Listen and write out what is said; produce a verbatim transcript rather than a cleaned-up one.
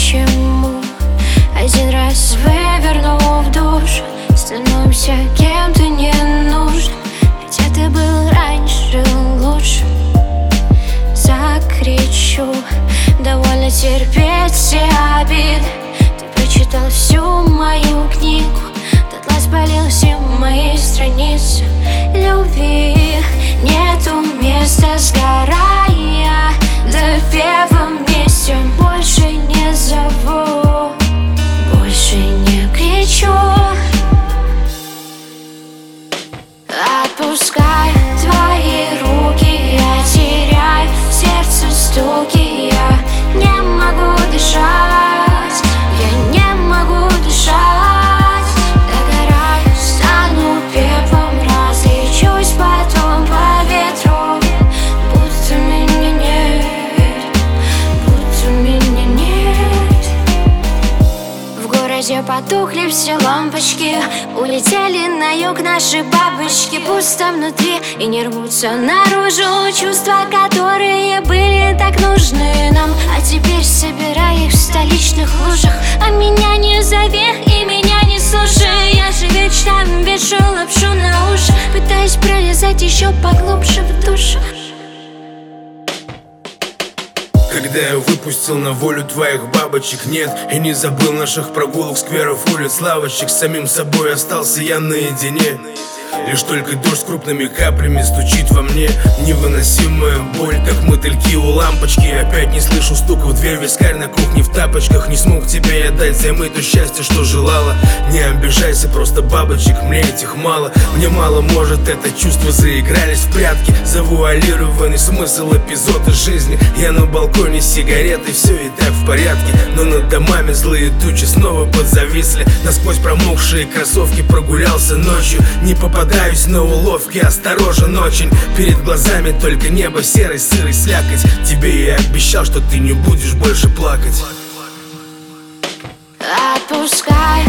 почему один раз вывернув душу, становимся кем-то ненужным, хотя ты был раньше лучше. Закричу, довольно терпеть все обиды. Ты прочитал всю мою книгу, дотла спалил все мои страницы любви. Нету места, сгорая до первом месте. Больше не зову, больше не кричу. Отпускай твои руки, я теряю сердце стуки. Я не могу дышать, я не могу дышать. Догораю, стану пеплом, разлечусь потом по ветру. Будто меня нет, будто меня нет. В городе потухли все лампочки, улетели на юг наши бабочки. Пусто внутри и не рвутся наружу чувства, которые были так нужны нам. А теперь собирай их в столичных лужах. А меня не зови и меня не слушай. Я же вечно вешу лапшу на уши, пытаюсь пролезать еще поглубже в душу. Когда я выпустил на волю твоих бабочек, нет, и не забыл наших прогулок, скверов, улиц, лавочек. С самим собой остался я наедине. Лишь только дождь с крупными каплями стучит во мне. Невыносимая боль, как мотыльки у лампочки. Опять не слышу стука в дверь, вискарь на кухне в тапочках. Не смог тебе я дать взаймы то счастье, что желала. Не обижайся, просто бабочек, мне этих мало. Мне мало, может, это чувства заигрались в прятки. Завуалированный смысл эпизода жизни. Я на балконе с сигаретой, все и так в порядке. Но над домами злые тучи снова подзависли. Насквозь промокшие кроссовки прогулялся ночью. Не попадаюсь на уловки, осторожен очень. Перед глазами только небо, серый, сырый слякоть. Тебе я обещал, что ты не будешь больше плакать. Отпускай